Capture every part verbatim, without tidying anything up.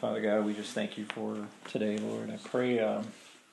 Father God, we just thank you for today, Lord. I pray, um,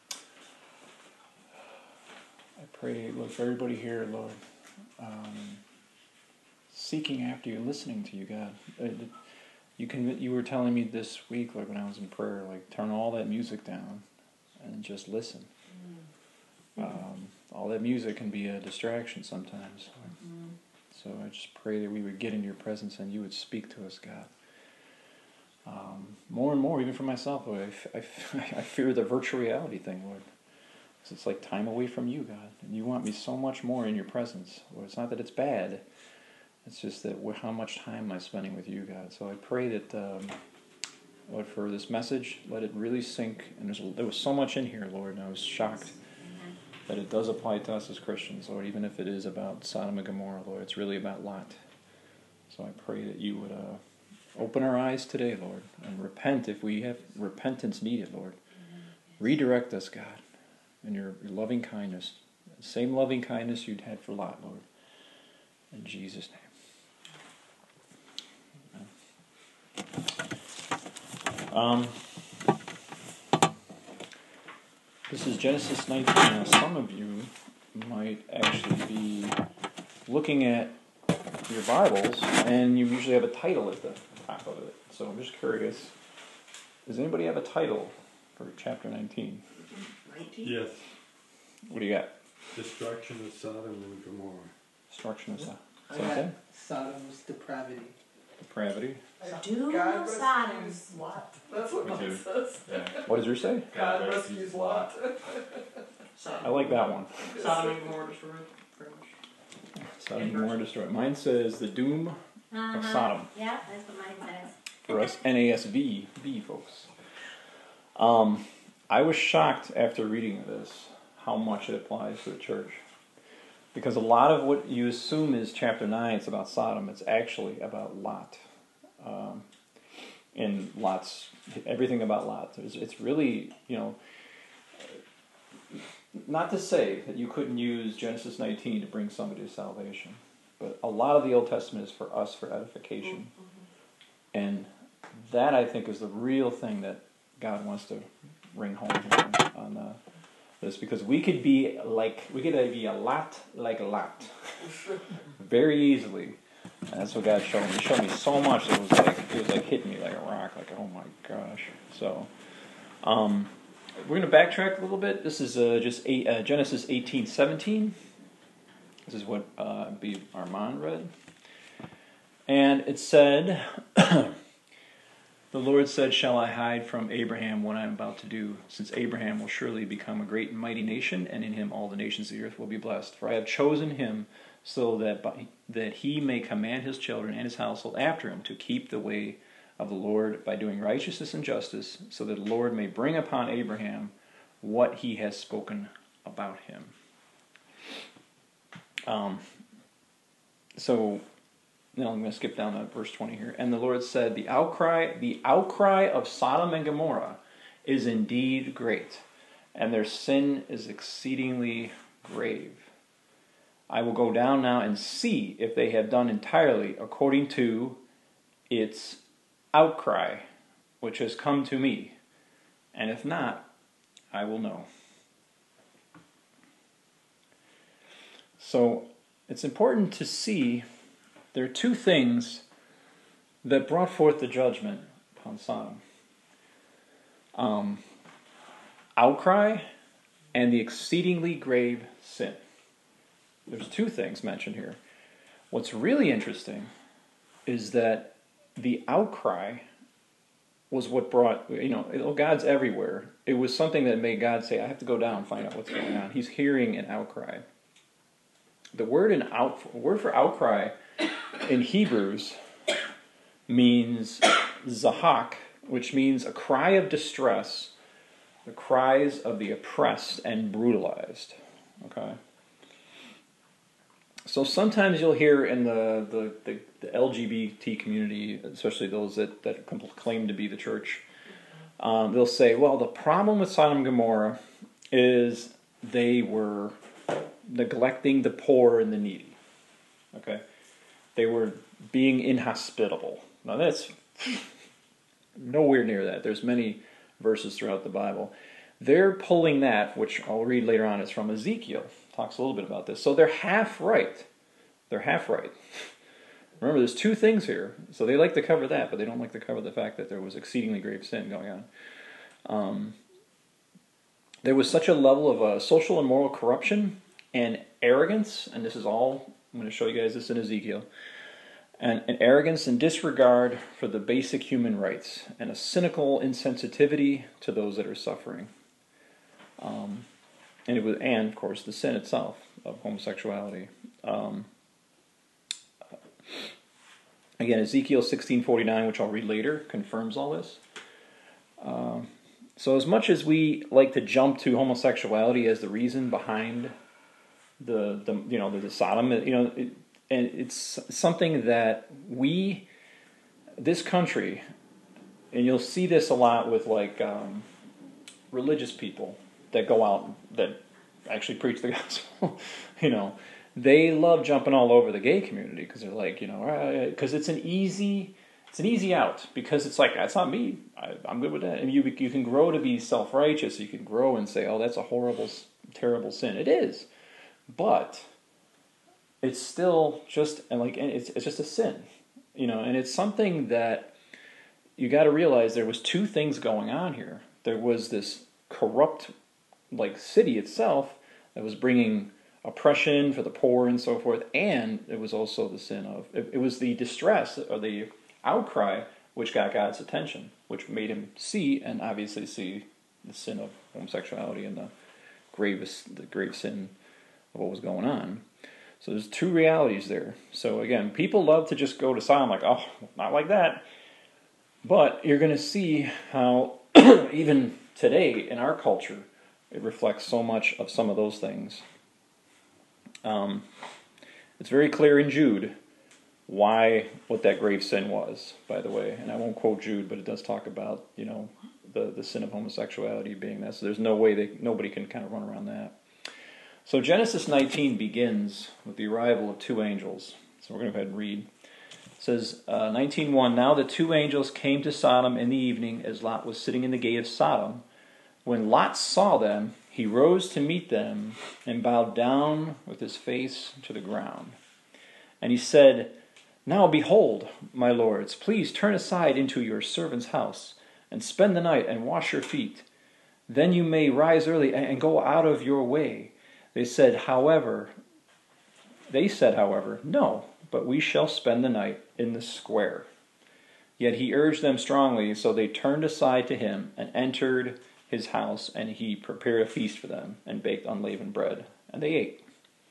I pray, Lord, for everybody here, Lord, um, seeking after you, listening to you, God. You can. You were telling me this week, like when I was in prayer, like turn all that music down and just listen. Mm-hmm. Um, all that music can be a distraction sometimes. Mm-hmm. So I just pray that we would get into your presence and you would speak to us, God. Um, more and more, even for myself, Lord, I, I, I fear the virtual reality thing, Lord. Because it's like time away from you, God. And you want me so much more in your presence. Lord, it's not that it's bad. It's just that we're, how much time am I spending with you, God? So I pray that, um, Lord, for this message, let it really sink. And there's, there was so much in here, Lord, and I was shocked that it does apply to us as Christians, Lord, even if it is about Sodom and Gomorrah, Lord. It's really about Lot. So I pray that you would uh, open our eyes today, Lord, and repent if we have repentance needed, Lord. Redirect us, God, in your, your loving kindness. The same loving kindness you'd had for Lot, Lord. In Jesus' name. Um, this is Genesis nineteen. Now, some of you might actually be looking at your Bibles, and you usually have a title at the top of it. So I'm just curious, does anybody have a title for chapter nineteen? nineteen? Yes. What do you got? Destruction of Sodom and Gomorrah. Destruction of Sodom. I got Sodom's depravity. Depravity. Doom of Sodom. Lot. That's what Me mine too. says. Yeah. What does yours say? God rescues Lot. I like that one. Sodom and Gomorrah destroyed, pretty much. Sodom and Gomorrah destroyed. Mine says the doom Uh-huh. of Sodom. Yeah, that's what mine says. For us N A S V, B folks. Um, I was shocked after reading this how much it applies to the church. Because a lot of what you assume is chapter nine, it's about Sodom, it's actually about Lot. Um, and Lot's, everything about Lot. It's, it's really, you know, not to say that you couldn't use Genesis nineteen to bring somebody to salvation, but a lot of the Old Testament is for us, for edification. Mm-hmm. And that, I think, is the real thing that God wants to bring home here on uh, this, because we could be like, we could be a lot like a lot, very easily. And that's what God showed me. He showed me so much that it was like, it was like hitting me like a rock, like, oh my gosh. So, um, we're going to backtrack a little bit. This is uh, just eight, uh, Genesis eighteen seventeen. This is what uh, B. Armand read. And it said, the Lord said, shall I hide from Abraham what I am about to do, since Abraham will surely become a great and mighty nation, and in him all the nations of the earth will be blessed. For I have chosen him so that by, that he may command his children and his household after him to keep the way of the Lord by doing righteousness and justice, so that the Lord may bring upon Abraham what he has spoken about him. Um, so... Now I'm going to skip down to verse twenty here. And the Lord said, the outcry, the outcry of Sodom and Gomorrah is indeed great, and their sin is exceedingly grave. I will go down now and see if they have done entirely according to its outcry, which has come to me. And if not, I will know. So it's important to see there are two things that brought forth the judgment upon Sodom. Um, outcry and the exceedingly grave sin. There's two things mentioned here. What's really interesting is that the outcry was what brought, you know, God's everywhere. It was something that made God say, I have to go down and find out what's going on. He's hearing an outcry. The word, in out, word for outcry in Hebrews means zahak, which means a cry of distress, the cries of the oppressed and brutalized. Okay? So sometimes you'll hear in the, the, the, the L G B T community, especially those that, that claim to be the church, um, they'll say, well, the problem with Sodom and Gomorrah is they were neglecting the poor and the needy. Okay? They were being inhospitable. Now that's nowhere near that. There's many verses throughout the Bible. They're pulling that, which I'll read later on, is from Ezekiel. Talks a little bit about this. So they're half right. They're half right. Remember, there's two things here. So they like to cover that, but they don't like to cover the fact that there was exceedingly grave sin going on. Um, there was such a level of uh, social and moral corruption and arrogance, and this is all, I'm going to show you guys this in Ezekiel, and an arrogance and disregard for the basic human rights, and a cynical insensitivity to those that are suffering. Um, and, it was, and, of course, the sin itself of homosexuality. Um, again, Ezekiel sixteen forty-nine, which I'll read later, confirms all this. Um, so as much as we like to jump to homosexuality as the reason behind the, the you know, the, the Sodom, you know, it, and it's something that we, this country, and you'll see this a lot with like um, religious people that go out that actually preach the gospel, you know, they love jumping all over the gay community because they're like, you know, because it's an easy, it's an easy out because it's like, that's not me. I, I'm good with that. And you you can grow to be self-righteous. You can grow and say, oh, that's a horrible, terrible sin. It is, but it's still just and like it's it's just a sin, you know. And it's something that you got to realize there was two things going on here. There was this corrupt, like city itself that was bringing oppression for the poor and so forth, and it was also the sin of it, it was the distress or the outcry which got God's attention, which made him see and obviously see the sin of homosexuality and the gravest the grave sin of what was going on. So there's two realities there. So again, people love to just go to Sodom like, oh, not like that. But you're going to see how even today in our culture, it reflects so much of some of those things. Um, it's very clear in Jude why, what that grave sin was, by the way. And I won't quote Jude, but it does talk about, you know, the, the sin of homosexuality being that. So there's no way they, nobody can kind of run around that. So Genesis nineteen begins with the arrival of two angels. So we're going to go ahead and read. It says, uh, nineteen one, now the two angels came to Sodom in the evening as Lot was sitting in the gate of Sodom. When Lot saw them, he rose to meet them and bowed down with his face to the ground. And he said, now behold, my lords, please turn aside into your servant's house and spend the night and wash your feet. Then you may rise early and go out of your way. They said, however, they said, however, no, but we shall spend the night in the square. Yet he urged them strongly, so they turned aside to him and entered his house, and he prepared a feast for them and baked unleavened bread, and they ate.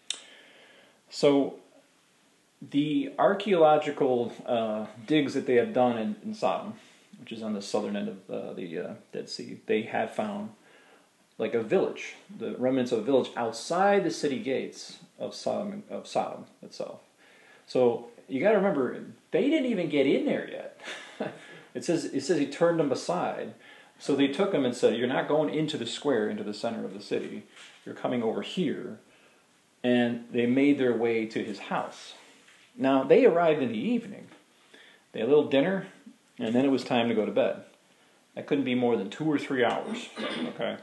So the archaeological uh, digs that they have done in, in Sodom, which is on the southern end of uh, the uh, Dead Sea, they have found like a village, the remnants of a village outside the city gates of Sodom, of Sodom itself. So you got to remember, they didn't even get in there yet. it says it says he turned them aside. So they took him and said, you're not going into the square, into the center of the city. You're coming over here. And they made their way to his house. Now, they arrived in the evening. They had a little dinner, and then it was time to go to bed. That couldn't be more than two or three hours. Okay.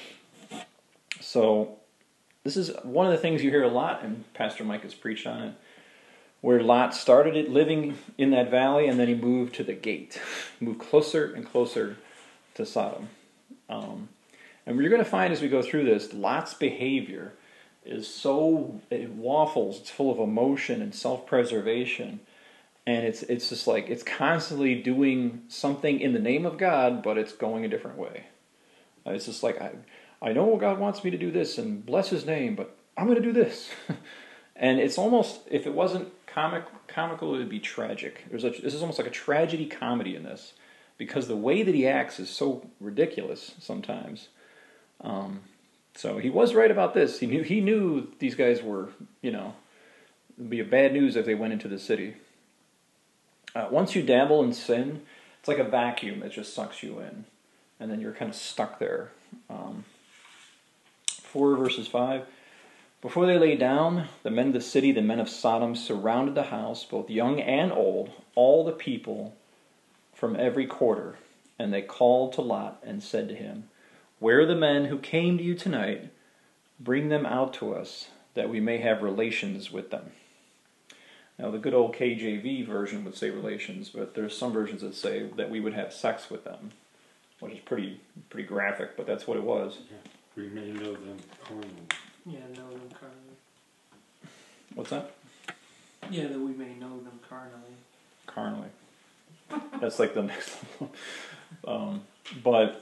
So this is one of the things you hear a lot, and Pastor Mike has preached on it, where Lot started it living in that valley, and then he moved to the gate. Moved closer and closer to Sodom. Um, and what you're going to find as we go through this, Lot's behavior is so, it waffles, it's full of emotion and self-preservation. And it's it's just like, it's constantly doing something in the name of God, but it's going a different way. Uh, it's just like, I I know God wants me to do this and bless his name, but I'm going to do this. And it's almost, if it wasn't comic comical, it would be tragic. There's a, this is almost like a tragedy comedy in this, because the way that he acts is so ridiculous sometimes. Um, so he was right about this. He knew he knew these guys were, you know, it would be a bad news if they went into the city. Uh, once you dabble in sin, it's like a vacuum that just sucks you in, and then you're kind of stuck there. Um, four verses five. Before they lay down, the men of the city, the men of Sodom, surrounded the house, both young and old, all the people from every quarter. And they called to Lot and said to him, "Where are the men who came to you tonight? Bring them out to us, that we may have relations with them." Now, the good old K J V version would say relations, but there's some versions that say that we would have sex with them, which is pretty pretty graphic, but that's what it was. We may know them carnally. Yeah, know them carnally. What's that? Yeah, that we may know them carnally. Carnally. That's like the next level. Um, but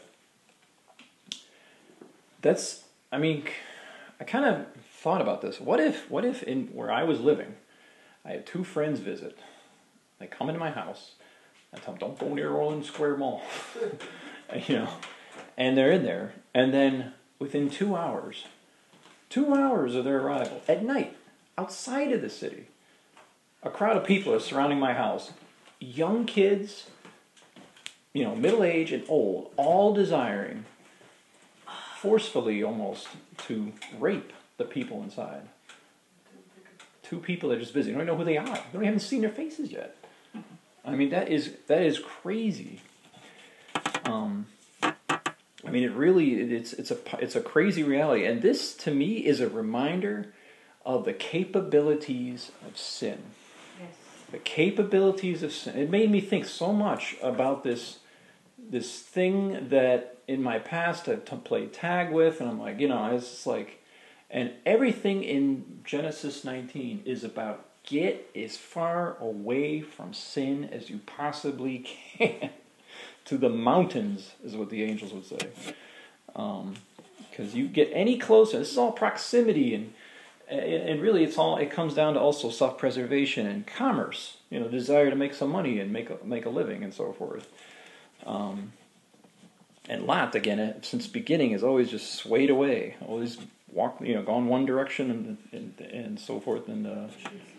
that's, I mean, I kind of thought about this. What if, what if in where I was living, I had two friends visit. They come into my house. I tell them, "Don't go near Orland Square Mall." You know, and they're in there. And then within two hours, two hours of their arrival, at night, outside of the city, a crowd of people are surrounding my house. Young kids, you know, middle age and old, all desiring, forcefully almost, to rape the people inside. Two people that are just visiting. They don't even know who they are. They don't even seen their faces yet. I mean, that is that is crazy. Um, I mean, it really it's it's a it's a crazy reality, and this to me is a reminder of the capabilities of sin. Yes. The capabilities of sin. It made me think so much about this this thing that in my past I've t- played tag with, and I'm like, you know, it's just like, and everything in Genesis nineteen is about get as far away from sin as you possibly can. To the mountains, is what the angels would say. Because um, you get any closer, this is all proximity, and and really it's all, it comes down to also self-preservation and commerce. You know, desire to make some money and make a, make a living and so forth. Um, and Lot, again, since the beginning, has always just swayed away, always walked, you know, gone one direction and and, and so forth. And uh,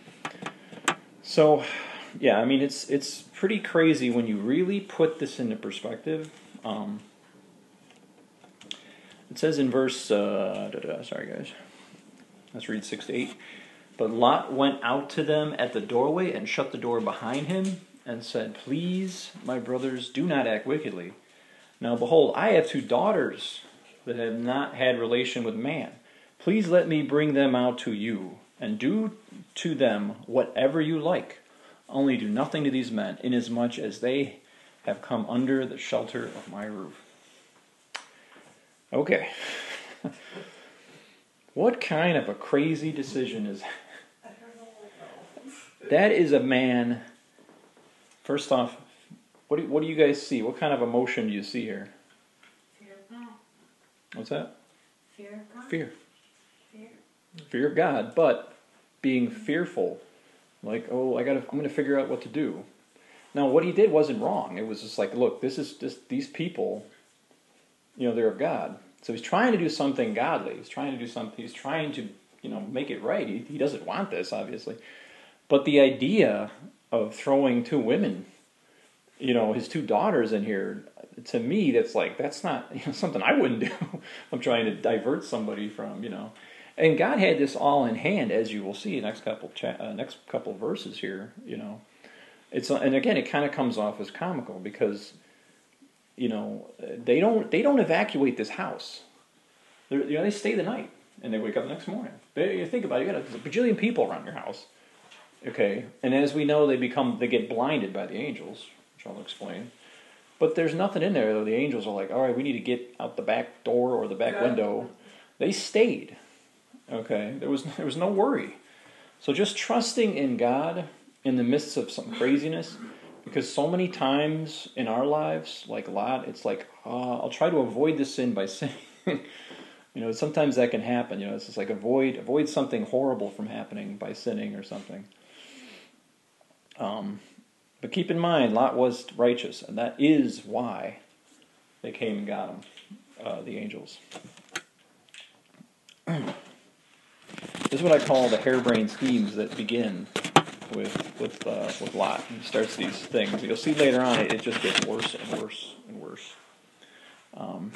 so, yeah, I mean, it's it's pretty crazy when you really put this into perspective. Um, it says in verse, uh, da, da, sorry guys, let's read six to eight. But Lot went out to them at the doorway and shut the door behind him and said, "Please, my brothers, do not act wickedly. Now behold, I have two daughters that have not had relation with man. Please let me bring them out to you, and do to them whatever you like. Only do nothing to these men, inasmuch as they have come under the shelter of my roof." Okay. What kind of a crazy decision is that? That is a man. First off, what do, what do you guys see? What kind of emotion do you see here? Fear of God. What's that? Fear of God. Fear. Fear. Fear of God, but being fearful. Like, oh, I gotta, I'm going to figure out what to do. Now, what he did wasn't wrong. It was just like, look, this is just these people, you know, they're of God. So he's trying to do something godly. He's trying to do something. He's trying to, you know, make it right. He, he doesn't want this, obviously. But the idea of throwing two women, you know, his two daughters in here, to me, that's like, that's not, you know, something I wouldn't do. I'm trying to divert somebody from, you know. And God had this all in hand, as you will see next couple cha- uh, next couple verses here. You know, it's and again it kind of comes off as comical because, you know, they don't they don't evacuate this house. They're, you know, they stay the night and they wake up the next morning. They, you think about it, you got a bajillion people around your house. Okay, and as we know, they become they get blinded by the angels, which I'll explain. But there's nothing in there though. The angels are like, all right, we need to get out the back door or the back Yeah. window. They stayed. Okay, there was there was no worry. So just trusting in God in the midst of some craziness, because so many times in our lives, like Lot, it's like, uh, I'll try to avoid this sin by sinning. You know, sometimes that can happen. You know, it's just like avoid avoid something horrible from happening by sinning or something. Um, but keep in mind, Lot was righteous, and that is why they came and got him, uh, the angels. This is what I call the harebrained schemes that begin with with uh, with Lot. He starts these things. You'll see later on, it, it just gets worse and worse and worse. Um,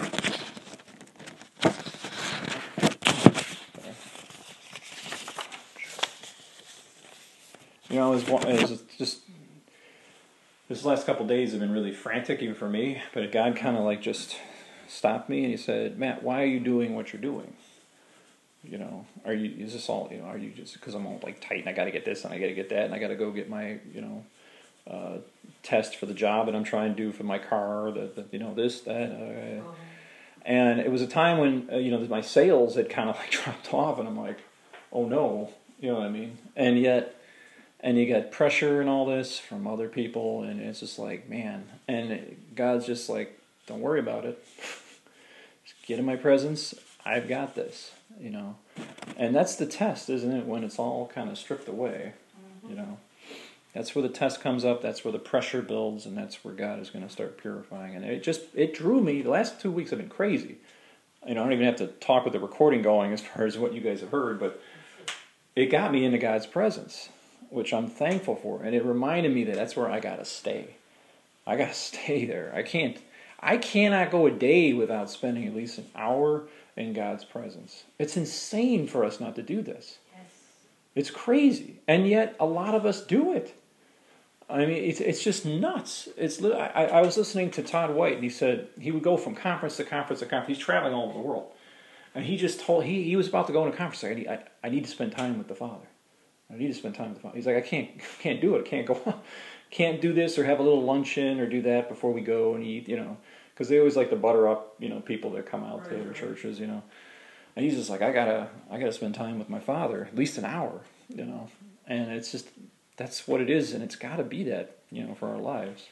you know, it's, it's just this These last couple days have been really frantic even for me, but God kind of like just stopped me and he said, Matt, why are you doing what you're doing? You know, are you, is this all, you know, are you just, because I'm all like tight and I got to get this and I got to get that and I got to go get my, you know, uh, test for the job that I'm trying to do for my car, that, that you know, this, that. Uh, Oh. and it was a time when, uh, you know, my sales had kind of like dropped off and I'm like, oh no, you know what I mean? And yet, and you get pressure and all this from other people and it's just like, man, and God's just like, don't worry about it. Just get in my presence. I've got this, you know. And that's the test, isn't it? When it's all kind of stripped away, Mm-hmm. you know. That's where the test comes up. That's where the pressure builds, and that's where God is going to start purifying. And it just, it drew me. The last two weeks have been crazy. You know, I don't even have to talk with the recording going as far as what you guys have heard, but it got me into God's presence, which I'm thankful for. And it reminded me that that's where I got to stay. I got to stay there. I can't, I cannot go a day without spending at least an hour in God's presence. It's insane for us not to do this. Yes. It's crazy. And yet a lot of us do it. I mean, it's it's just nuts. It's li- I, I was listening to Todd White, and he said he would go from conference to conference to conference. He's traveling all over the world. And he just told, he, he was about to go in a conference. Like, I, need, I, I need to spend time with the Father. I need to spend time with the Father. He's like, I can't can't do it. I can't go can't do this or have a little luncheon or do that before we go and eat, you know. Because they always like to butter up, you know, people that come out to Right, their right. churches, you know. And he's just like, I gotta, I gotta spend time with my Father, at least an hour, you know. And it's just, that's what it is, and it's got to be that, you know, for our lives.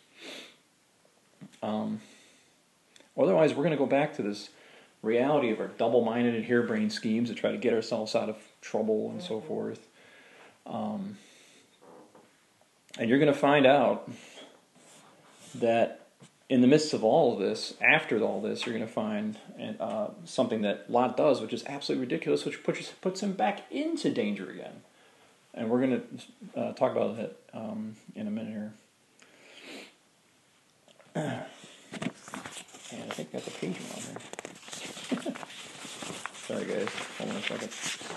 Um, otherwise, we're going to go back to this reality of our double-minded and harebrained schemes to try to get ourselves out of trouble and so forth. Um, and you're going to find out that in the midst of all of this, after all this, you're going to find uh, something that Lot does, which is absolutely ridiculous, which puts, puts him back into danger again. And we're going to uh, talk about that um, in a minute here. And I think I got the page on here. Sorry, guys. Hold on a second.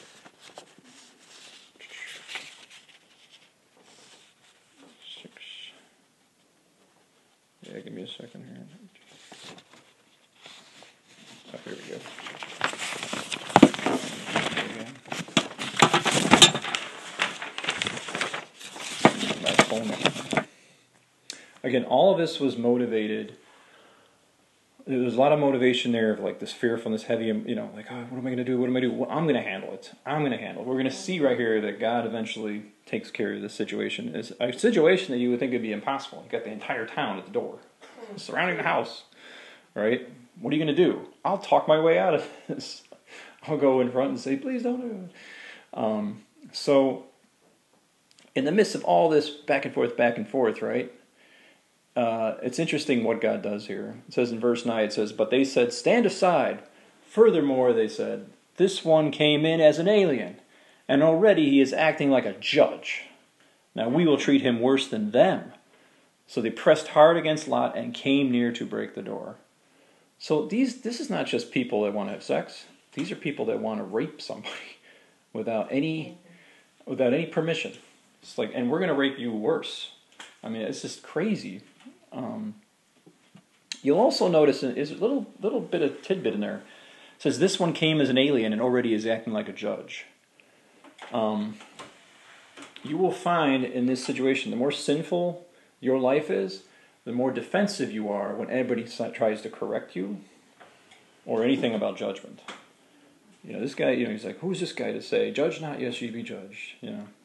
Six. Yeah, give me a second here. Oh, here we go. There we go. My phone. Again, all of this was motivated. There was a lot of motivation there of like this fearfulness, heavy, you know, like, oh, what am I going to do? What am I going to do? Well, I'm going to handle it. I'm going to handle it. We're going to see right here that God eventually takes care of this situation. It's a situation that you would think would be impossible. You've got the entire town at the door, surrounding the house, right? What are you going to do? I'll talk my way out of this. I'll go in front and say, please don't do it. Um, so, in the midst of all this back and forth, back and forth, right? Uh, it's interesting what God does here. It says in verse nine, it says, but they said, stand aside. Furthermore, they said, this one came in as an alien, and already he is acting like a judge. Now we will treat him worse than them. So they pressed hard against Lot and came near to break the door. So these, this is not just people that want to have sex. These are people that want to rape somebody without any, without any permission. It's like, and we're going to rape you worse. I mean, it's just crazy. Um, you'll also notice there's a little little bit of tidbit in there. It says, this one came as an alien and already is acting like a judge. Um, you will find in this situation, the more sinful your life is, the more defensive you are when anybody tries to correct you or anything about judgment. You know, this guy, you know, he's like, who's this guy to say, judge not, yes, ye be judged, you know.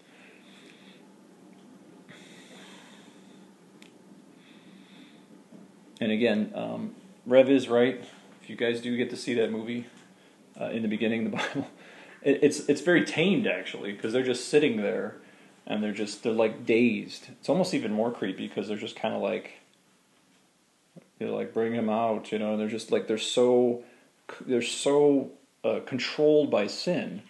And again, um, Rev is right. If you guys do get to see that movie uh, in the beginning of the Bible, it, it's it's very tamed actually, because they're just sitting there and they're just they're like dazed. It's almost even more creepy because they're just kind of like they're like bring him out, you know. And they're just like they're so they're so uh, controlled by sin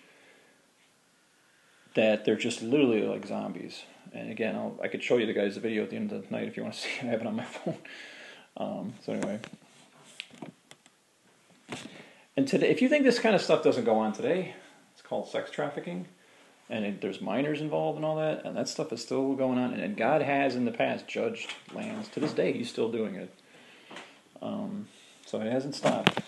that they're just literally like zombies. And again, I'll, I could show you the guys the video at the end of the night if you want to see it. I have it on my phone. Um, so anyway, and today, if you think this kind of stuff doesn't go on today, it's called sex trafficking. and it, there's minors involved and all that, and that stuff is still going on. And, and God has in the past judged lands. To this day, He's still doing it. Um, so it hasn't stopped.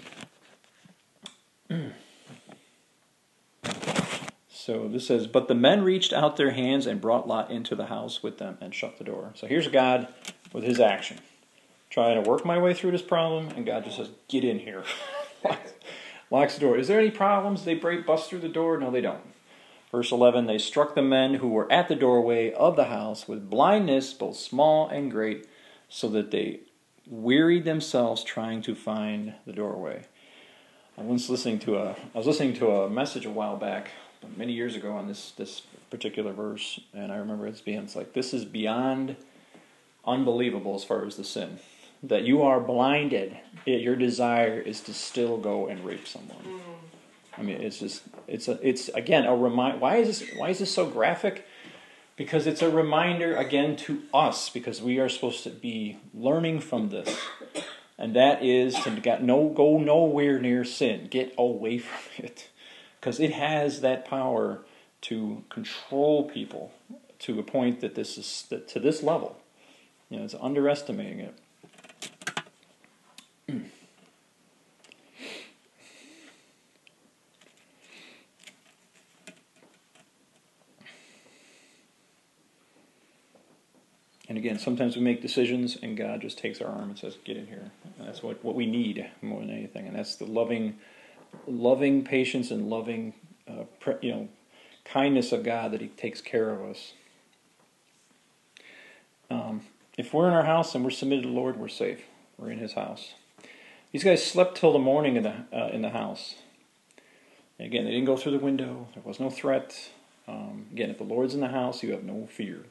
So this says, but the men reached out their hands and brought Lot into the house with them and shut the door. So here's God with His action. Trying to work my way through this problem, and God just says, get in here. Locks the door. Is there any problems? They break, bust through the door? No, they don't. Verse eleven, they struck the men who were at the doorway of the house with blindness, both small and great, so that they wearied themselves trying to find the doorway. I was listening to a I was listening to a message a while back, many years ago, on this this particular verse, and I remember it's being it's like this is beyond unbelievable as far as the sin. That you are blinded, yet your desire is to still go and rape someone. Mm. I mean, it's just, it's a, it's again a remind. Why is this? Why is this so graphic? Because it's a reminder again to us, because we are supposed to be learning from this, and that is to get no go nowhere near sin. Get away from it, because it has that power to control people to a point that this is that to this level. You know, it's underestimating it. And again, sometimes we make decisions and God just takes our arm and says, get in here. And that's what, what we need more than anything. And that's the loving loving patience and loving uh, pre, you know, kindness of God that He takes care of us. Um, if we're in our house and we're submitted to the Lord, we're safe. We're in His house. These guys slept till the morning in the uh, in the house. And again, they didn't go through the window. There was no threat. Um, again, if the Lord's in the house, you have no fear.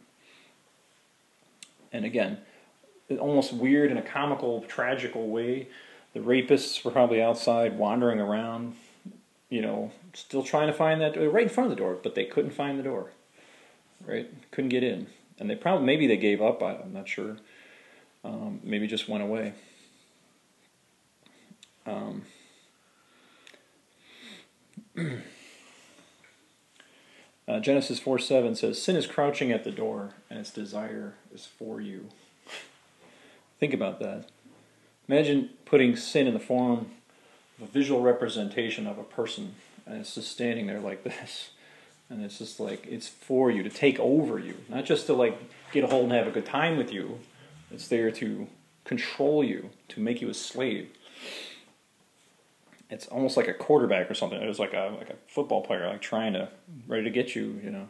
And again, almost weird in a comical, tragical way, the rapists were probably outside wandering around, you know, still trying to find that, right in front of the door, but they couldn't find the door, right? Couldn't get in. And they probably, maybe they gave up, I'm not sure. Um, maybe just went away. Um, uh, Genesis four seven says, sin is crouching at the door, and its desire is for you. Think about that. Imagine putting sin in the form of a visual representation of a person, and it's just standing there like this. And it's just like, it's for you, to take over you. Not just to like get a hold and have a good time with you. It's there to control you, to make you a slave. It's almost like a quarterback or something. It was like a like a football player, like trying to, ready to get you, you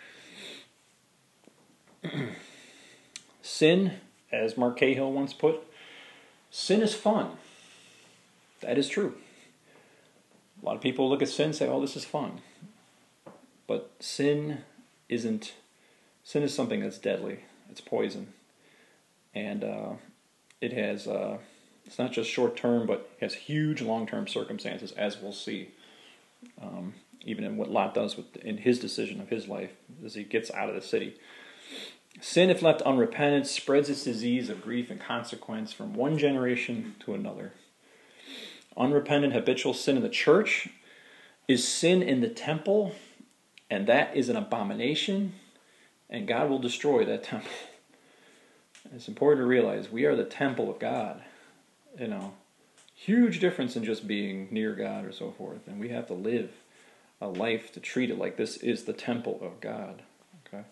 know. Sin, as Mark Cahill once put, sin is fun. That is true. A lot of people look at sin and say, oh, this is fun. But sin isn't, sin is something that's deadly. It's poison. And uh, it has, uh, it's not just short term, but it has huge long-term circumstances, as we'll see. Um, even in what Lot does with, in his decision of his life, as he gets out of the city. Sin, if left unrepented, spreads its disease of grief and consequence from one generation to another. Unrepentant habitual sin in the church is sin in the temple, and that is an abomination, and God will destroy that temple. It's important to realize we are the temple of God. You know, huge difference in just being near God or so forth, and we have to live a life to treat it like this is the temple of God. Okay.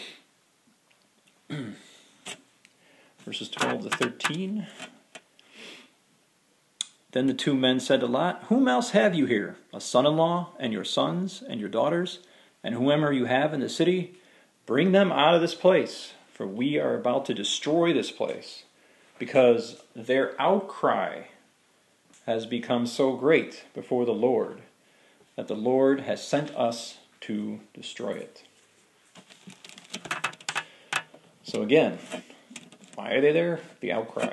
Verses twelve to thirteen. Then the two men said to Lot, whom else have you here? A son-in-law, and your sons, and your daughters, and whomever you have in the city? Bring them out of this place, for we are about to destroy this place, because their outcry has become so great before the Lord, that the Lord has sent us to destroy it. So again, why are they there? The outcry.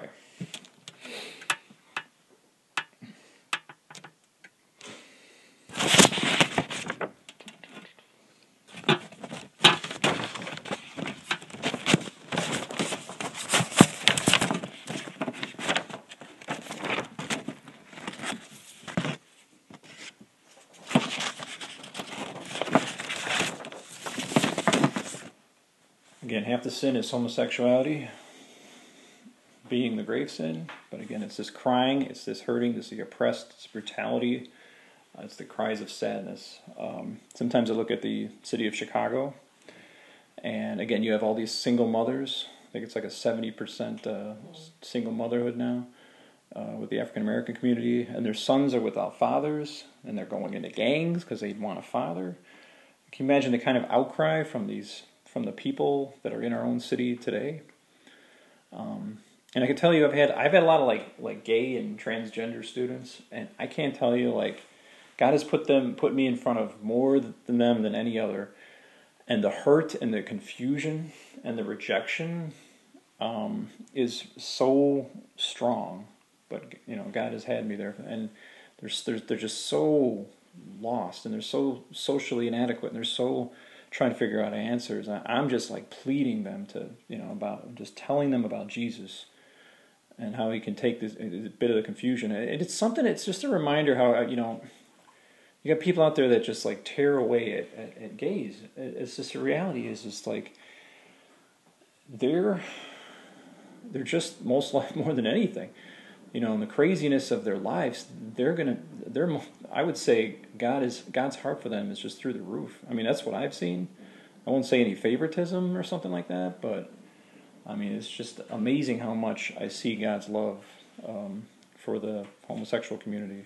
half the sin is homosexuality, being the grave sin. But again, it's this crying, it's this hurting, it's the oppressed, it's brutality, uh, it's the cries of sadness. Um, sometimes I look at the city of Chicago, and again, you have all these single mothers. I think it's like a seventy percent uh, single motherhood now uh, with the African American community, and their sons are without fathers, and they're going into gangs because they want a father. Can you imagine the kind of outcry from these from the people that are in our own city today? Um, and I can tell you, I've had I've had a lot of like like gay and transgender students, and I can't tell you, like, God has put them put me in front of more than them than any other, and the hurt and the confusion and the rejection um, is so strong. But you know, God has had me there, and there's there's they're just so lost, and they're so socially inadequate, and they're so trying to figure out answers. I'm just like pleading them to, you know, about just telling them about Jesus and how he can take this a bit of the confusion. It's something. It's just a reminder how, you know, you got people out there that just like tear away at, at, at gays. It's just the reality is just like they're they're just most like more than anything. You know, in the craziness of their lives, they're gonna, they're, I would say God is, God's heart for them is just through the roof. I mean, that's what I've seen. I won't say any favoritism or something like that, but I mean, it's just amazing how much I see God's love um, for the homosexual community.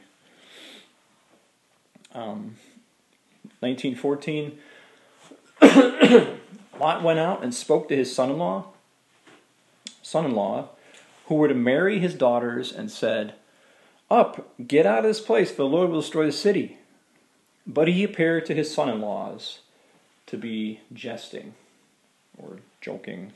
Um, nineteen fourteen, Lot went out and spoke to his son-in-law, son-in-law, who were to marry his daughters, and said, "Up, get out of this place, for the Lord will destroy the city." But he appeared to his son-in-laws to be jesting or joking.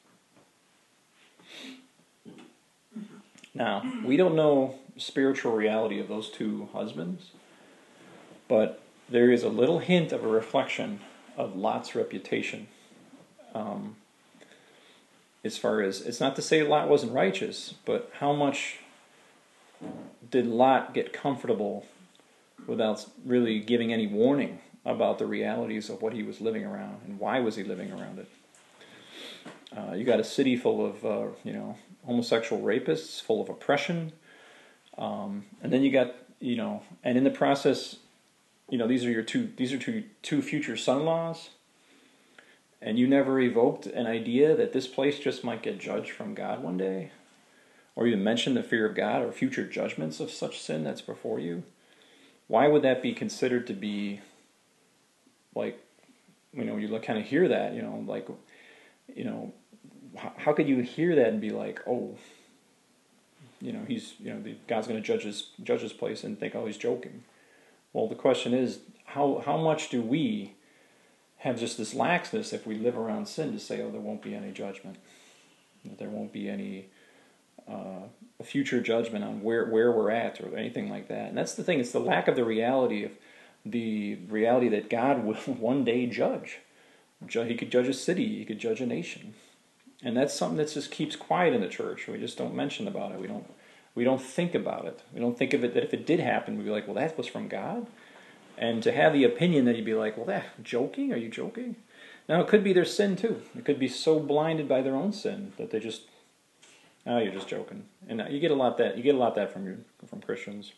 Now, we don't know the spiritual reality of those two husbands, but there is a little hint of a reflection of Lot's reputation. Um, As far as, it's not to say Lot wasn't righteous, but how much did Lot get comfortable without really giving any warning about the realities of what he was living around, and why was he living around it? Uh, you got a city full of, uh, you know, homosexual rapists, full of oppression, um, and then you got, you know, and in the process, you know, these are your two, these are two, two future son-in-laws. And you never evoked an idea that this place just might get judged from God one day? Or even mention the fear of God or future judgments of such sin that's before you? Why would that be considered to be, like, you know, you kind of hear that, you know, like, you know, how could you hear that and be like, oh, you know, he's, you know, God's going to judge his, judge his place, and think, oh, he's joking? Well, the question is, how how much do we have just this laxness if we live around sin to say, oh, there won't be any judgment, that there won't be any uh, future judgment on where, where we're at or anything like that. And that's the thing, it's the lack of the reality of the reality that God will one day judge. He could judge a city, he could judge a nation. And that's something that just keeps quiet in the church. We just don't mention about it. We don't we don't think about it. We don't think of it that if it did happen, we'd be like, well, that was from God? And to have the opinion that you'd be like, well, that joking? Are you joking? Now, it could be their sin too. It could be so blinded by their own sin that they just, oh, you're just joking. And you get a lot that you get a lot that from your, from Christians.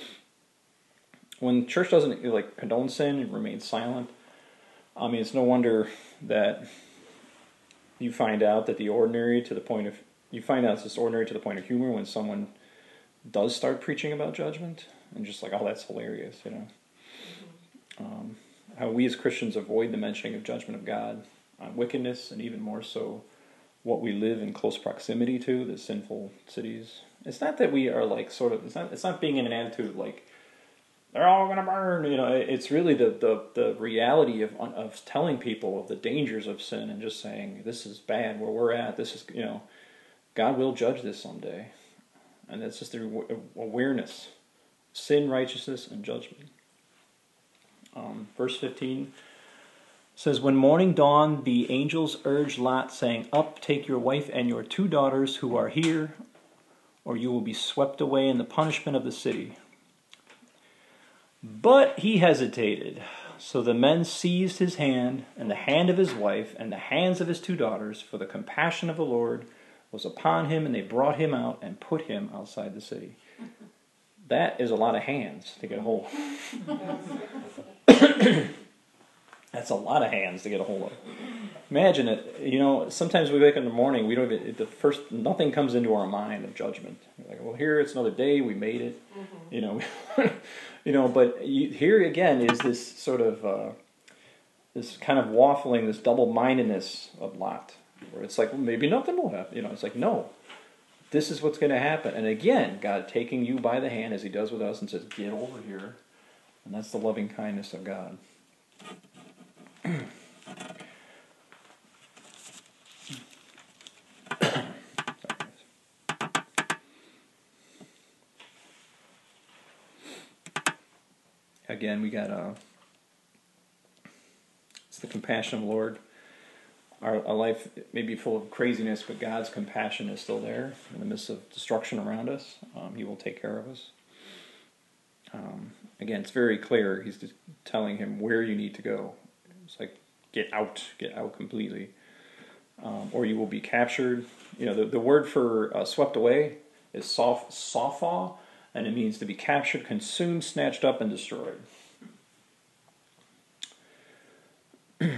When church doesn't like condone sin and remain silent, I mean, it's no wonder that you find out that the ordinary to the point of you find out it's just ordinary to the point of humor when someone does start preaching about judgment, and just like, oh, that's hilarious, you know. Um, how we as Christians avoid the mentioning of judgment of God on wickedness, and even more so what we live in close proximity to, the sinful cities. It's not that we are like sort of, it's not it's not being in an attitude of like, they're all going to burn, you know. It's really the, the, the reality of of telling people of the dangers of sin, and just saying, this is bad where we're at, this is, you know, God will judge this someday. And that's just the awareness, sin, righteousness, and judgment. Um, verse fifteen says, when morning dawned, the angels urged Lot, saying, up, take your wife and your two daughters who are here, or you will be swept away in the punishment of the city. But he hesitated. So the men seized his hand, and the hand of his wife, and the hands of his two daughters, for the compassion of the Lord was upon him, and they brought him out and put him outside the city. That is a lot of hands to get a hold of. That's a lot of hands to get a hold of. Imagine it. You know, sometimes we wake up in the morning, we don't even, the first, nothing comes into our mind of judgment. We're like, well, here it's another day, we made it. Mm-hmm. You know, you know, but you, here again is this sort of, uh, this kind of waffling, this double-mindedness of Lot, where it's like, well, maybe nothing will happen. You know, it's like, no, this is what's going to happen. And again, God taking you by the hand, as he does with us, and says, get over here. And that's the loving kindness of God. Again, we got uh, it's the compassion of the Lord. Our, our life may be full of craziness, but God's compassion is still there in the midst of destruction around us. Um, he will take care of us. Um, again, it's very clear. He's just telling him where you need to go. It's like, get out, get out completely, um, or you will be captured. You know, the, the word for uh, swept away is sof, sopha, and it means to be captured, consumed, snatched up, and destroyed. It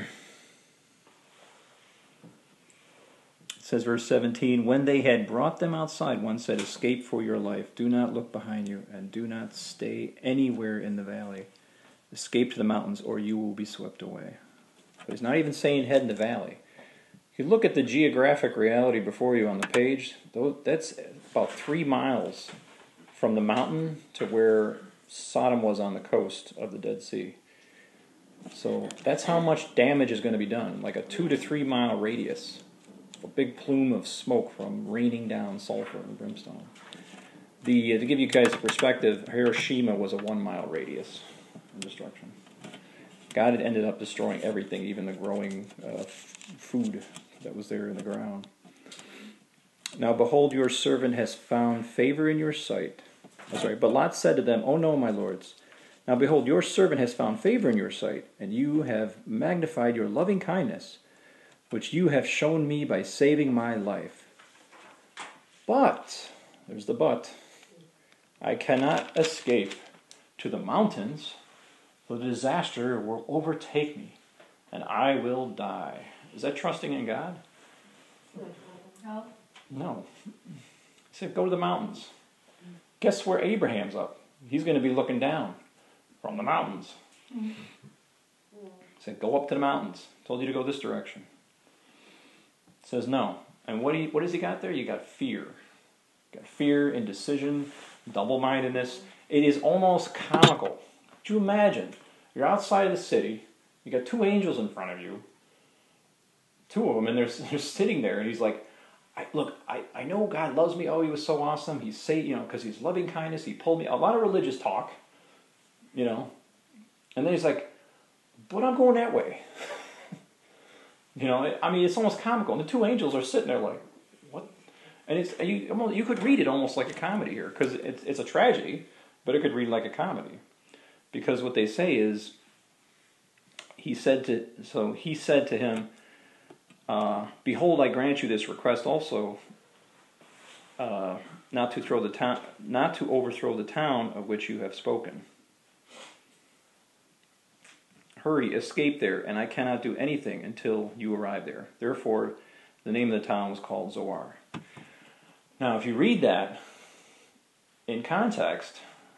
says, verse seventeen, when they had brought them outside, one said, escape for your life. Do not look behind you, and do not stay anywhere in the valley. Escape to the mountains, or you will be swept away. So he's not even saying head in the valley. If you look at the geographic reality before you on the page, that's about three miles from the mountain to where Sodom was on the coast of the Dead Sea. So that's how much damage is going to be done, like a two to three mile radius. A big plume of smoke from raining down sulfur and brimstone. The, to give you guys a perspective, Hiroshima was a one mile radius of destruction. God had ended up destroying everything, even the growing uh, f- food that was there in the ground. Now behold, your servant has found favor in your sight. Oh, sorry, but Lot said to them, oh no, my lords. Now behold, your servant has found favor in your sight, and you have magnified your loving kindness, which you have shown me by saving my life. But, there's the but, I cannot escape to the mountains, for the disaster will overtake me, and I will die. Is that trusting in God? No. No. He said, go to the mountains. Guess where Abraham's up? He's going to be looking down from the mountains. He said, go up to the mountains. Told you to go this direction. It says no. And what, do you, what has he got there? You got fear. You got fear, indecision, double-mindedness. It is almost comical. Could you imagine? You're outside of the city. You got two angels in front of you. Two of them, and they're, they're sitting there, and he's like, I, look, I, I know God loves me. Oh, he was so awesome. He's say, you know, because he's loving kindness. He pulled me. A lot of religious talk, you know. And then he's like, but I'm going that way. You know, I mean, it's almost comical. And the two angels are sitting there like, what? And it's you, you could read it almost like a comedy here, because it's, it's a tragedy, but it could read like a comedy. Because what they say is, he said to, so he said to him, uh, behold, I grant you this request also, uh, not to throw the town, not to overthrow the town of which you have spoken. Hurry, escape there, and I cannot do anything until you arrive there. Therefore, the name of the town was called Zoar. Now, if you read that in context,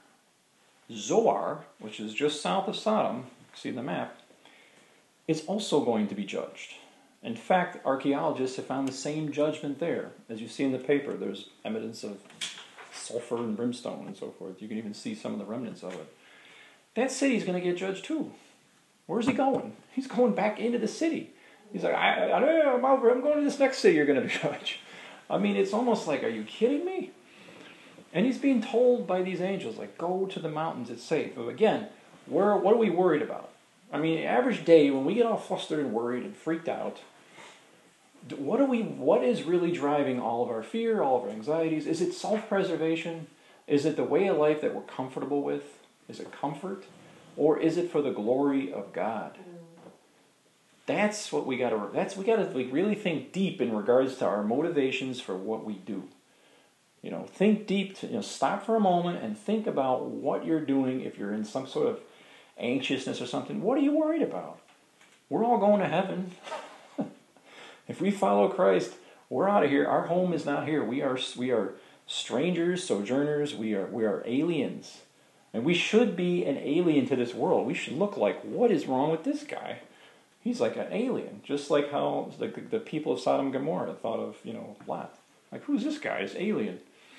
Zoar, which is just south of Sodom, see the map, is also going to be judged. In fact, archaeologists have found the same judgment there. As you see in the paper, there's evidence of sulfur and brimstone and so forth. You can even see some of the remnants of it. That city's going to get judged too. Where's he going? He's going back into the city. He's like, I, I, I, I'm, over, I'm going to this next city you're going to judge. I mean, it's almost like, are you kidding me? And he's being told by these angels, like, go to the mountains, it's safe. But again, where, what are we worried about? I mean, average day, when we get all flustered and worried and freaked out, what are we? What is really driving all of our fear, all of our anxieties? Is it self-preservation? Is it the way of life that we're comfortable with? Is it comfort? or is it for the glory of God? That's what we got to. That's we got to like really think deep in regards to our motivations for what we do. You know, think deep. To, you know, stop for a moment and think about what you're doing. If you're in some sort of anxiousness or something, what are you worried about? We're all going to heaven. If we follow Christ, we're out of here. Our home is not here. We are we are strangers, sojourners. We are we are aliens, and we should be an alien to this world. We should look like, what is wrong with this guy? He's like an alien, just like how the, the, the people of Sodom and Gomorrah thought of, you know, Lot. Like, who's this guy? He's alien.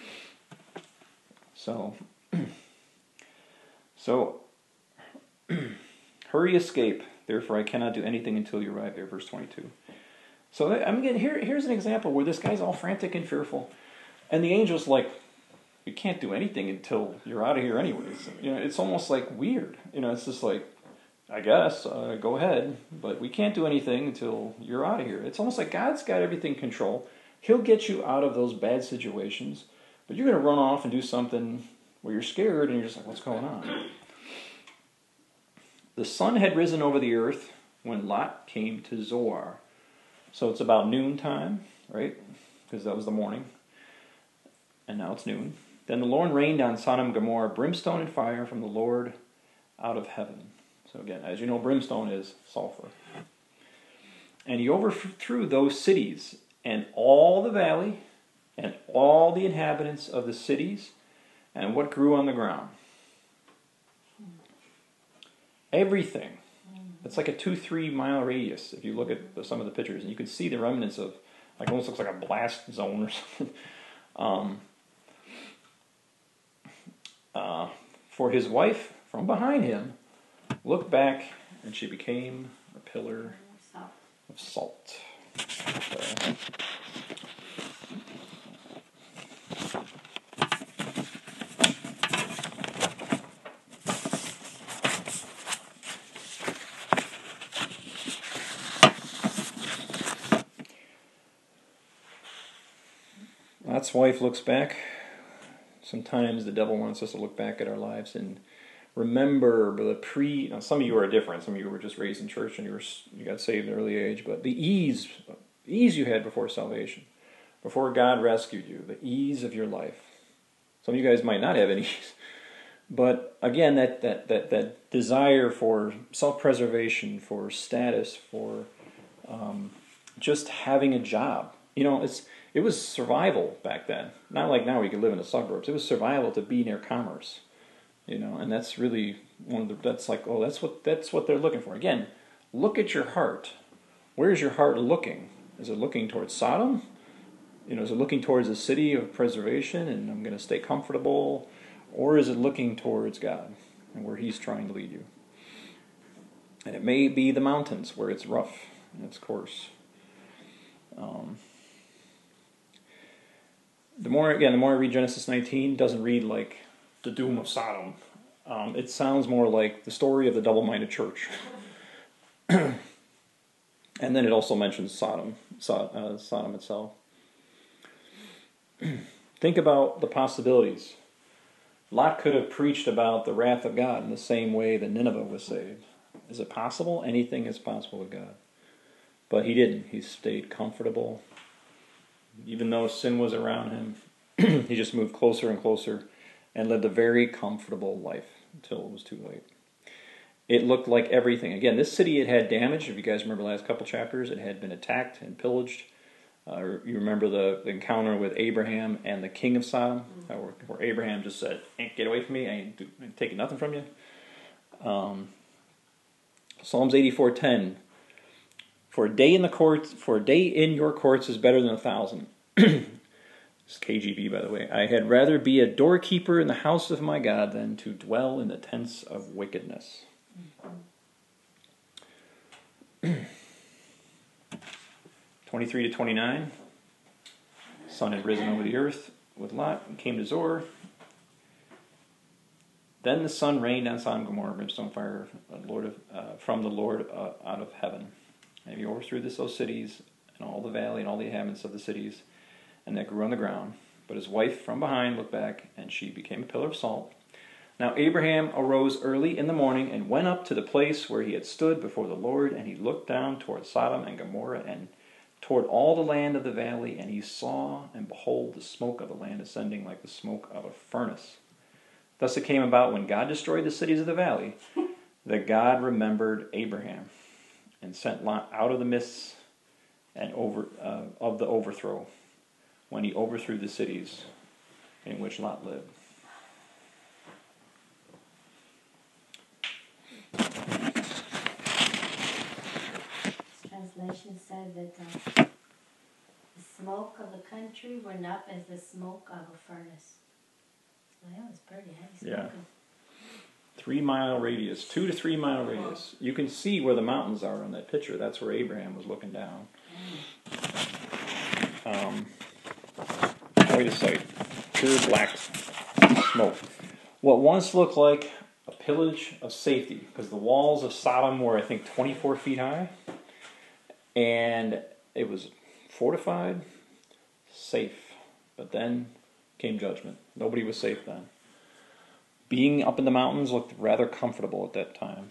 So, so, hurry, escape. Therefore, I cannot do anything until you arrive there. Verse twenty-two. So I'm getting here. Here's an example where this guy's all frantic and fearful, and the angel's like, "You can't do anything until you're out of here, anyways." You know, it's almost like weird. You know, it's just like, I guess, uh, go ahead, but we can't do anything until you're out of here. It's almost like God's got everything in control. He'll get you out of those bad situations, but you're going to run off and do something where you're scared and you're just like, what's going on? The sun had risen over the earth when Lot came to Zoar. So it's about noontime, right? Because that was the morning. And now it's noon. Then the Lord rained on Sodom and Gomorrah brimstone and fire from the Lord out of heaven. So again, as you know, brimstone is sulfur. And he overthrew those cities and all the valley and all the inhabitants of the cities and what grew on the ground. Everything. It's like a two, three mile radius if you look at the, some of the pictures. And you can see the remnants of, like, almost looks like a blast zone or something. Um, uh, for his wife, from behind him, looked back, and she became a pillar of salt. So, Lot's wife looks back. Sometimes the devil wants us to look back at our lives and remember the pre. Now, some of you are different. Some of you were just raised in church and you were you got saved at an early age. But the ease, ease you had before salvation, before God rescued you, the ease of your life. Some of you guys might not have any ease, but again, that that that that desire for self-preservation, for status, for um, just having a job. You know, it's it was survival back then. Not like now, you could live in the suburbs. It was survival to be near commerce. You know, and that's really one of the, that's like, oh, that's what that's what they're looking for. Again, look at your heart. Where's your heart looking? Is it looking towards Sodom? You know, is it looking towards a city of preservation and I'm going to stay comfortable? Or is it looking towards God and where He's trying to lead you? And it may be the mountains where it's rough and it's coarse. Um, the more, again, the more I read Genesis nineteen, it doesn't read like the doom of Sodom. Um, it sounds more like the story of the double-minded church. And then it also mentions Sodom, so, uh, Sodom itself. Think about the possibilities. Lot could have preached about the wrath of God in the same way that Nineveh was saved. Is it possible? Anything is possible with God. But he didn't. He stayed comfortable. Even though sin was around him, he just moved closer and closer and lived a very comfortable life until it was too late. It looked like everything. Again, this city had had damage. If you guys remember the last couple chapters, it had been attacked and pillaged. Uh, you remember the, the encounter with Abraham and the king of Sodom, mm-hmm. where, where Abraham just said, "Ain't get away from me, I ain't, do, I ain't taking nothing from you." Um, Psalms eighty-four ten. For a day in the courts, for a day in your courts is better than a thousand. It's K G B, by the way. I had rather be a doorkeeper in the house of my God than to dwell in the tents of wickedness. twenty-three to twenty-nine. Sun had risen over the earth with Lot and came to Zoar. Then the sun rained on Sodom and Gomorrah, brimstone fire Lord of, uh, from the Lord uh, out of heaven. And he overthrew this, those cities and all the valley and all the inhabitants of the cities, and that grew on the ground. But his wife from behind looked back, and she became a pillar of salt. Now Abraham arose early in the morning and went up to the place where he had stood before the Lord, and he looked down toward Sodom and Gomorrah and toward all the land of the valley, and he saw, and behold, the smoke of the land ascending like the smoke of a furnace. Thus it came about, when God destroyed the cities of the valley, that God remembered Abraham, and sent Lot out of the midst and over uh, of the overthrow, when he overthrew the cities in which Lot lived. Translation said that uh, the smoke of the country went up as the smoke of a furnace. Well, that was pretty heavy Yeah. smoking. Three mile radius, two to three mile radius. You can see where the mountains are on that picture. That's where Abraham was looking down. Um, quite a sight. Pure black smoke. What once looked like a pillage of safety, because the walls of Sodom were, I think, twenty-four feet high, and it was fortified, safe. But then came judgment. Nobody was safe then. Being up in the mountains looked rather comfortable at that time.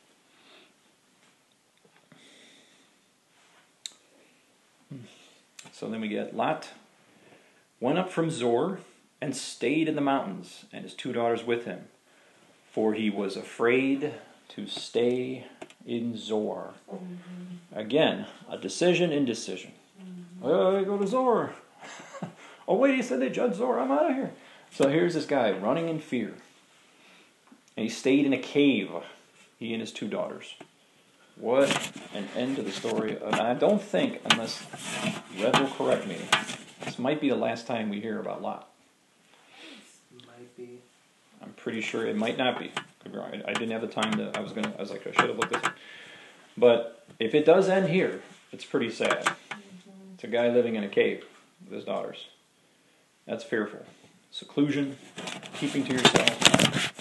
So then we get Lot went up from Zor and stayed in the mountains, and his two daughters with him, for he was afraid to stay in Zor. Mm-hmm. Again, a decision indecision. Mm-hmm. Oh, I go to Zor. Oh wait, he said they judged Zor. I'm out of here. So here's this guy running in fear. And he stayed in a cave, he and his two daughters. What an end to the story. And I don't think, unless Red will correct me, this might be the last time we hear about Lot. Might be. I'm pretty sure it might not be. Could be wrong. I didn't have the time to, I was gonna, I was like, I should have looked this up. But if it does end here, it's pretty sad. Mm-hmm. It's a guy living in a cave with his daughters. That's fearful. Seclusion, keeping to yourself.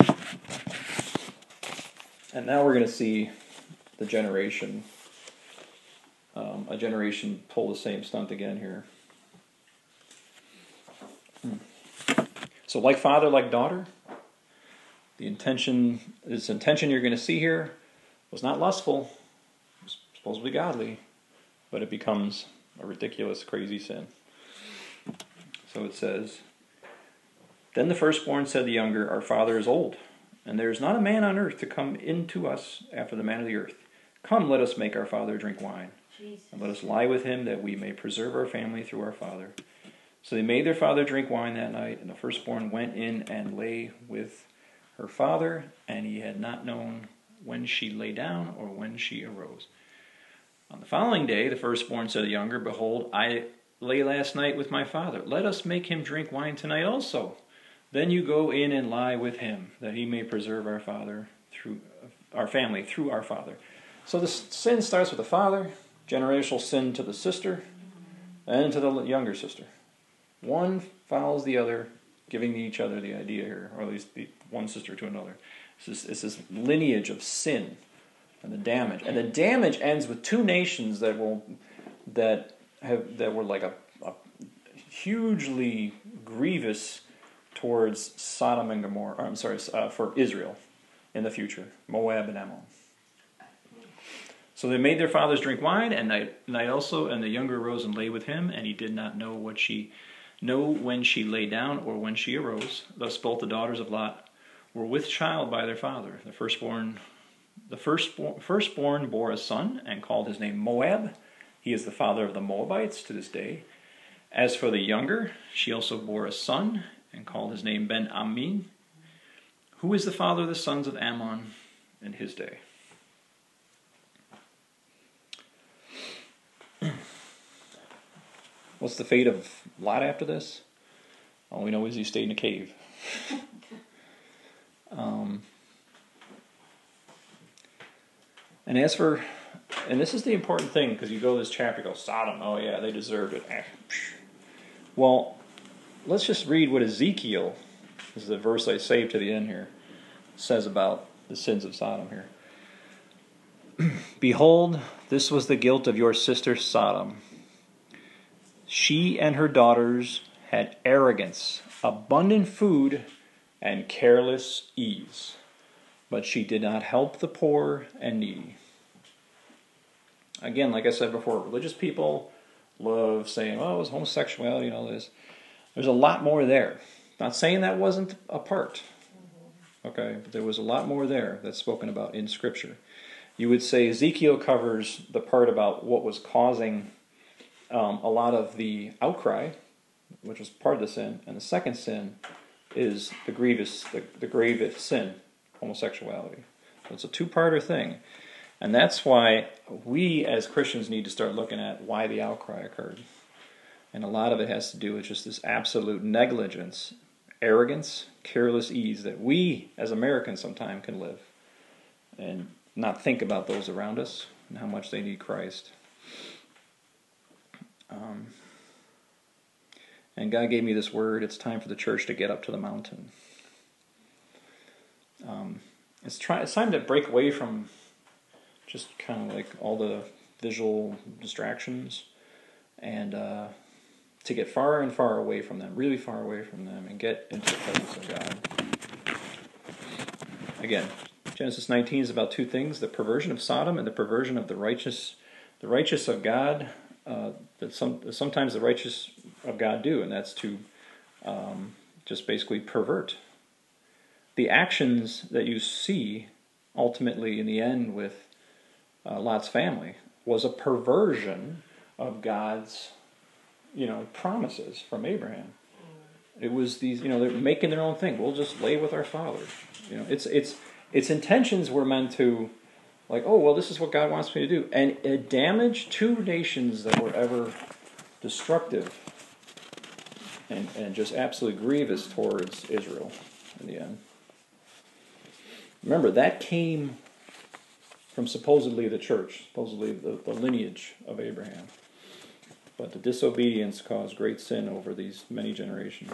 And now we're going to see the generation, um, a generation pull the same stunt again here. Hmm. So like father, like daughter, the intention, this intention you're going to see here was not lustful, it was supposed to be godly, but it becomes a ridiculous, crazy sin. So it says, then the firstborn said to the younger, our father is old, and there is not a man on earth to come in to us after the man of the earth. Come, let us make our father drink wine, Jesus. And let us lie with him, that we may preserve our family through our father. So they made their father drink wine that night, and the firstborn went in and lay with her father, and he had not known when she lay down or when she arose. On the following day, the firstborn said to the younger, behold, I lay last night with my father. Let us make him drink wine tonight also. Then you go in and lie with him, that he may preserve our father through our family through our father. So the sin starts with the father, generational sin to the sister, and to the younger sister. One follows the other, giving each other the idea here, or at least the one sister to another. It's this, it's this lineage of sin and the damage, and the damage ends with two nations that will that have that were like a, a hugely grievous towards Sodom and Gomorrah, or, I'm sorry, uh, for Israel in the future, Moab and Ammon. So they made their fathers drink wine, and night, night also, and the younger arose and lay with him, and he did not know what she, know when she lay down or when she arose. Thus both the daughters of Lot were with child by their father. The firstborn, the firstborn, firstborn bore a son and called his name Moab. He is the father of the Moabites to this day. As for the younger, she also bore a son and called his name Ben-Ammi, who is the father of the sons of Ammon in his day. What's the fate of Lot after this? All we know is he stayed in a cave. um, and as for, and this is the important thing, because you go to this chapter, you go, Sodom, oh yeah, they deserved it. Well, let's just read what Ezekiel, this is the verse I saved to the end here, says about the sins of Sodom here. Behold, this was the guilt of your sister Sodom. She and her daughters had arrogance, abundant food, and careless ease, but she did not help the poor and needy. Again, like I said before, religious people love saying, oh, it was homosexuality and all this. There's a lot more there. Not saying that wasn't a part. Okay, but there was a lot more there that's spoken about in Scripture. You would say Ezekiel covers the part about what was causing um, a lot of the outcry, which was part of the sin, and the second sin is the grievous, the, the gravest sin, homosexuality. So it's a two-parter thing. And that's why we as Christians need to start looking at why the outcry occurred. And a lot of it has to do with just this absolute negligence, arrogance, careless ease that we as Americans sometimes can live and not think about those around us and how much they need Christ. Um, and God gave me this word, it's time for the church to get up to the mountain. Um, it's, try, it's time to break away from just kind of like all the visual distractions and uh, to get far and far away from them, really far away from them, and get into the presence of God. Again, Genesis nineteen is about two things: the perversion of Sodom and the perversion of the righteous, the righteous of God. Uh, that some sometimes the righteous of God do, and that's to um, just basically pervert the actions that you see. Ultimately, in the end, with uh, Lot's family, was a perversion of God's, you know, promises from Abraham. It was these, you know, they're making their own thing. We'll just lay with our father. You know, it's it's its intentions were meant to, like, oh well, this is what God wants me to do, and it damaged two nations that were ever destructive and and just absolutely grievous towards Israel in the end. Remember, that came from supposedly the church, supposedly the, the lineage of Abraham. But the disobedience caused great sin over these many generations.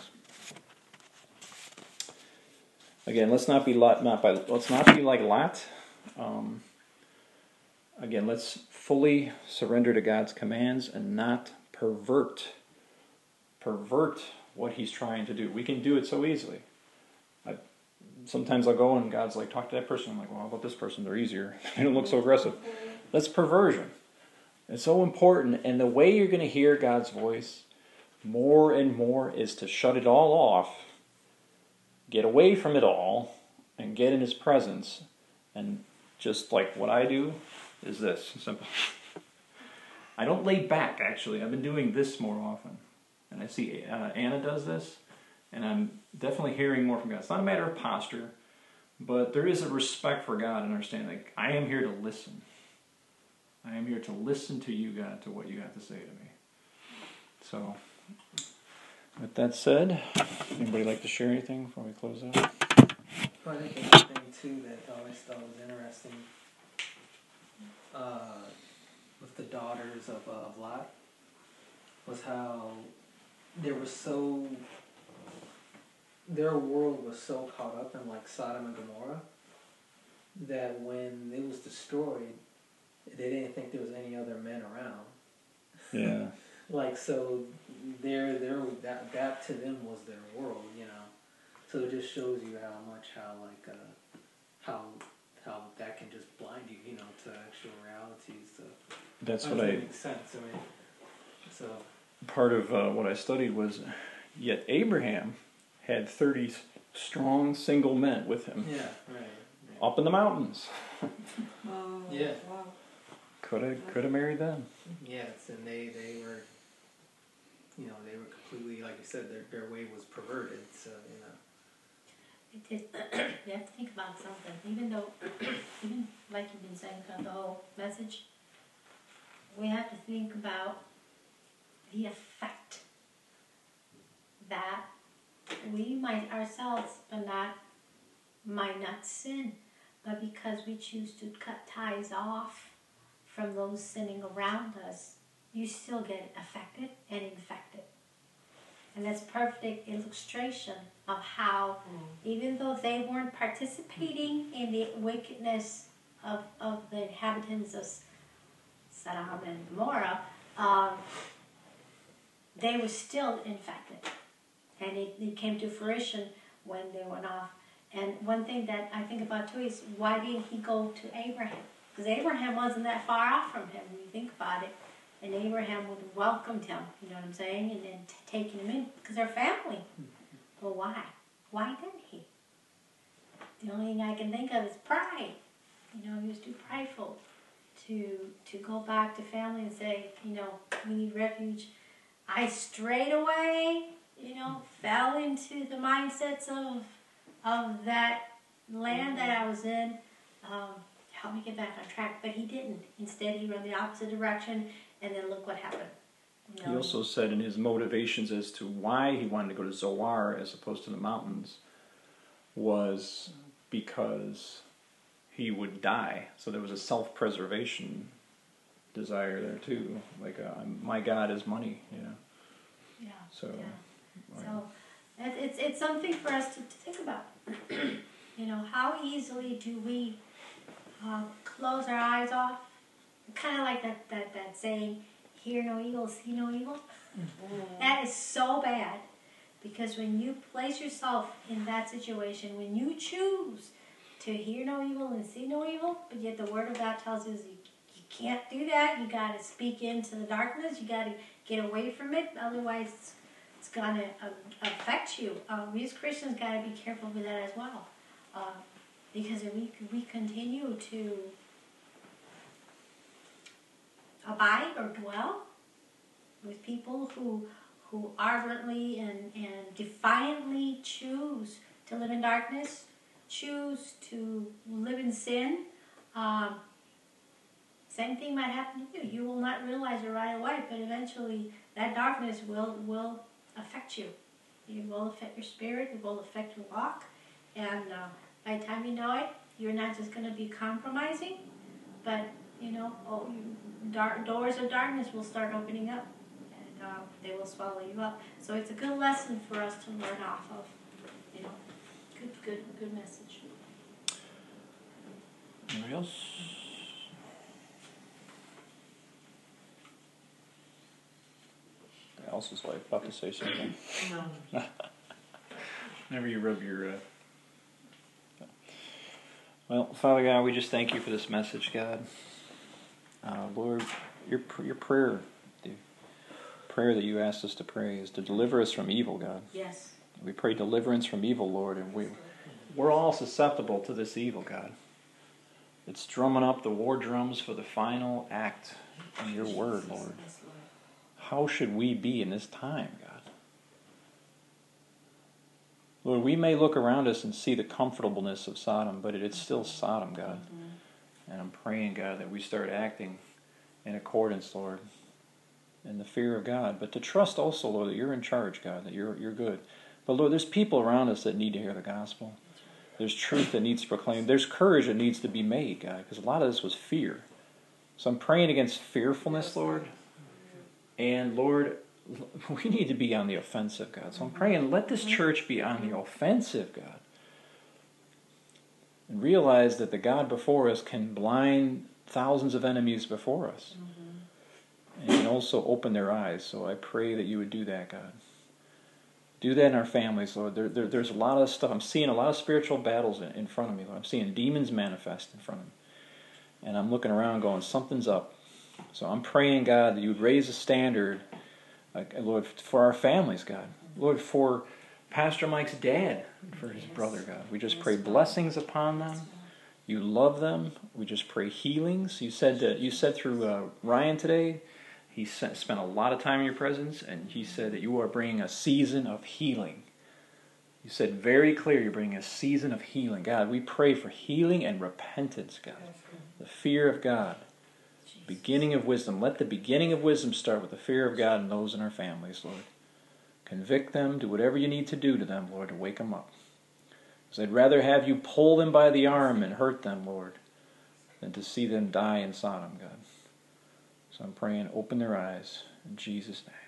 Again, let's not be Lot, not by let's not be like Lot. Um, again, let's fully surrender to God's commands and not pervert pervert what He's trying to do. We can do it so easily. I, sometimes I'll go and God's like, talk to that person. I'm like, well, how about this person? They're easier. They don't look so aggressive. That's perversion. It's so important, and the way you're going to hear God's voice more and more is to shut it all off, get away from it all, and get in His presence. And just like what I do is this, simple. I don't lay back, actually. I've been doing this more often. And I see uh, Anna does this, and I'm definitely hearing more from God. It's not a matter of posture, but there is a respect for God and understanding that I am here to listen. I am here to listen to you, God, to what you have to say to me. So, with that said, anybody like to share anything before we close out? Well, I think another thing, too, that I always thought was interesting uh, with the daughters of, uh, of Lot was how they were so, their world was so caught up in like Sodom and Gomorrah that when it was destroyed, they didn't think there was any other men around. Yeah. Like, so their their that that to them was their world, you know. So it just shows you how much how like uh how how that can just blind you, you know, to actual realities. So That's I what think I... it makes sense. I mean, so Part of uh, what I studied was, yet Abraham had thirty strong single men with him. yeah, right. right. Up in the mountains. Oh, Yeah. wow. Could have could have married them. Yes, and they they were, you know, they were completely, like you said, their their way was perverted. So you know. It is, you have to think about something. Even though, even like you've been saying throughout the whole message, we have to think about the effect that we might ourselves, but not, might not sin, but because we choose to cut ties off from those sinning around us, you still get affected and infected. And that's perfect illustration of how, even though they weren't participating in the wickedness of, of the inhabitants of Sodom and Gomorrah, um, they were still infected. And it, it came to fruition when they went off. And one thing that I think about too is why didn't he go to Abraham? Because Abraham wasn't that far off from him when you think about it. And Abraham would have welcomed him, you know what I'm saying? And then t- taken him in, because they're family. Well, why? Why didn't he? The only thing I can think of is pride. You know, he was too prideful to to go back to family and say, you know, we need refuge. I straight away, you know, fell into the mindsets of of that land that I was in. Um, help me get back on track. But he didn't. Instead, he ran the opposite direction, and then look what happened. You know, He also said in his motivations as to why he wanted to go to Zoar as opposed to the mountains was because he would die. So there was a self-preservation desire there too. Like, uh, my God is money, you know. yeah. So, Yeah. right. So it, it's it's something for us to, to think about. You know, how easily do we uh, close our eyes off? Kind of like that, that, that saying, hear no evil, see no evil. That is so bad. Because when you place yourself in that situation, when you choose to hear no evil and see no evil, but yet the Word of God tells us you, you can't do that. You got to speak into the darkness. You got to get away from it. Otherwise, it's, it's going to uh, affect you. Uh, we as Christians got to be careful with that as well. Uh, because if we, we continue to abide or dwell with people who who ardently and, and defiantly choose to live in darkness, choose to live in sin, um, same thing might happen to you. You will not realize it right away, but eventually that darkness will, will affect you. It will affect your spirit, it will affect your walk, and uh, by the time you know it, you're not just going to be compromising, but, you know, oh, you, dark, doors of darkness will start opening up. Uh, they will swallow you up. So it's a good lesson for us to learn off of. You know, good, good, good message. Anybody else? Elsa's wife about to say something. No. Whenever you rub your. Uh... Well, Father God, we just thank you for this message, God. Uh, Lord, your your prayer. Prayer that you asked us to pray is to deliver us from evil, God. Yes. We pray deliverance from evil, Lord, and we, we're all susceptible to this evil, God. It's drumming up the war drums for the final act in your word, Lord. How should we be in this time, God? Lord, we may look around us and see the comfortableness of Sodom, but it's still Sodom, God. And I'm praying, God, that we start acting in accordance, Lord, in the fear of God, but to trust also, Lord, that you're in charge, God, that you're you're good. But Lord, there's people around us that need to hear the gospel. There's truth that needs to be proclaimed. There's courage that needs to be made, God, because a lot of this was fear. So I'm praying against fearfulness, Lord. And Lord, we need to be on the offensive, God. So I'm praying, let this church be on the offensive, God. And realize that the God before us can blind thousands of enemies before us. And also open their eyes. So I pray that you would do that, God. Do that in our families, Lord. There, there, there's a lot of stuff. I'm seeing a lot of spiritual battles in, in front of me, Lord. I'm seeing demons manifest in front of me. And I'm looking around going, something's up. So I'm praying, God, that you would raise a standard, like, Lord, for our families, God. Lord, for Pastor Mike's dad, for his brother, God. We just pray blessings upon them. You love them. We just pray healings. You said that you said through uh, Ryan today, he spent a lot of time in your presence, and he said that you are bringing a season of healing. You said very clear you're bringing a season of healing. God, we pray for healing and repentance, God. The fear of God. Beginning of wisdom. Let the beginning of wisdom start with the fear of God and those in our families, Lord. Convict them. Do whatever you need to do to them, Lord, to wake them up. Because I'd rather have you pull them by the arm and hurt them, Lord, than to see them die in Sodom, God. So I'm praying, open their eyes in Jesus' name.